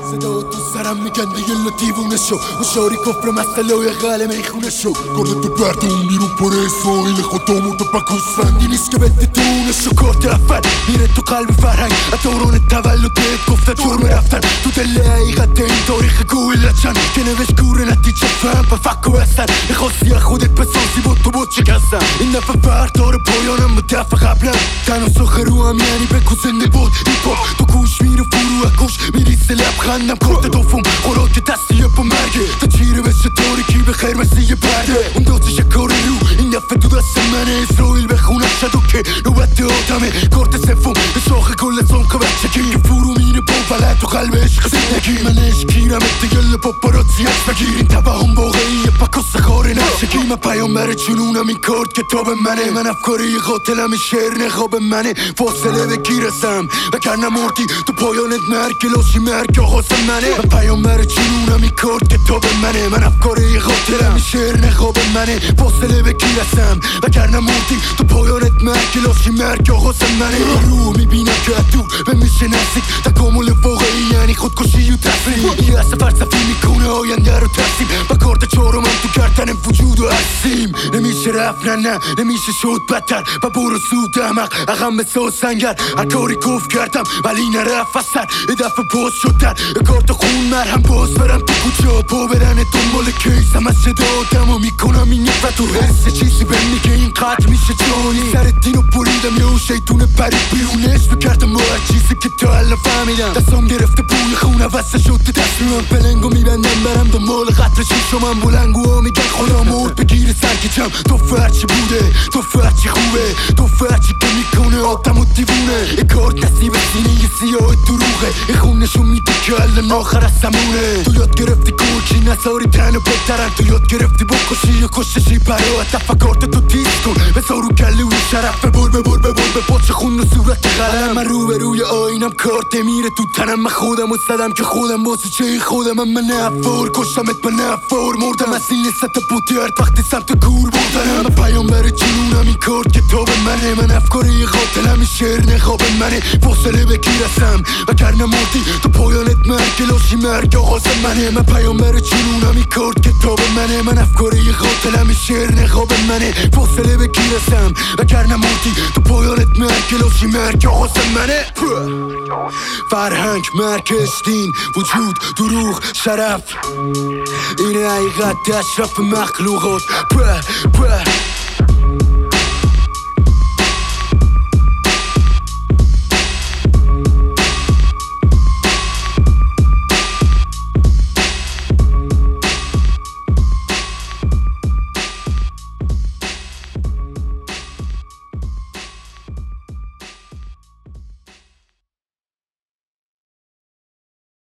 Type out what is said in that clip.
صدا تو سرم میگن دیگه دیوونه شو و شاری کفر مسئله و قلم ایخونه شو گرده تو بردون بیرون پر اسماعیل خدا مرده بکوسفندی نیست که بده دونه شو کارت اول میره تو قلب فرهنگ از دوران تولدت گفته جرم رفتن تو دل حقیقت این تاریخ گویلچن که نوشت گوره نتیجه فهم به فک و بستن نخواستی از خودت بسازی بود تو بود شکستن این دفعه بردار پایانم به دفعه قبلم تناسخ رو هم یعنی بکو زنده بود ایپا تو گوش میره فرو از گوش میریسه لبخندم کارت دوم خوراک دستیه با مرگه تا چیره بشه تاریکی به خیر مسیح برده اون داتش کار رو این دفعه تو دست منه اسرائیل به خونه شدو که نوبت آدمه کارت سفم به شاخ کل زنکه بچه که فرو میره با بلد و قلب عشق زندگی من عشقیرم اتگل پاپاراتی هست بگیر این توهم واقعیه پکاس خاره نشگی من پیامبر چنونم این کارت کتاب منه من افکاری قاتلم شعر نخواب منه فاصله بگیرسم وگرنه مردی تو پایانت مرگ لاشی مرگ آغاز منه من پیامبر چنونم این کارت کتاب منه من افکاری قاتلم شعر نخواب منه فاصله بگیرسم وگرنه مردی تو پایانت مرگ لاشی مرگ آغاز منه رو میبینم که دور به میشه نزدیک تکامل واقعی یعنی خودکشی و تصمیم یه اصلا فلسفی میکنه آینده رو تصمیم و کارت چهارم هم تو گردن وجود و هستیم نمیشه رفت نه نمیشه شد بدتر و برو سود احمق اقم مثل سنگر هر کاری کف کردم ولی نرفت از سر یه دفعه باز شدن یه کارت خون مرهم باز برم تو کجا پا برنه دنبال کیسم از صدا آدم و میکنم این نفت و حس چیزی به میگه این قدر میشه جانی سر دینو بریدم یه شیطونه پرید بیرونش بکردم با هر چیزی که تا الان فهمیدم دستم گرفته بوی خونه وسته شده دستم پلنگو میبندم برم دنبال قطر شیشو من بلنگو ها میگن خدا مرد بگیره سرکیچم تو فرچی بوده تو فرچی خوبه تو فرچی که میکنه آدم و دیوونه ای کارت نصیب سینه یه سیاه دروغه ای خون نشون میده که الان آخر از سمونه تو یاد گرفتی کوچی نساری تن و بهترن تو یاد گرفتی بکشی یا کششی برا دفع کارت تو تیز کن بسار رو کلی و شرف ببر به پاچه خون و صورت قلم من رو به روی آینم کارت میره تو تنم من خودم و صدم که خودم واسه چه خودم من نفور کشتمت من نفور مردم از این لست بودیارد وقتی سمت گور بردنم من پیامبر جنونم این کارت کتاب منه من افکاری قاتلم این شعر نخواب منه فاصله بگیرسم وگرنه مردی تو پایانت مرگ لاشی مرگ آغاز منه من پیامبر جنونم این کارت کتاب منه من افکاری قاتلم این شعر نخواب منه فاصله بگیرسم وگرنه مردی تو پایانت مرگ لاشی مرگ آغاز منه فرهنگ مرکز دین وجود دروغ شرف این حقیقت اشرف مخلوقات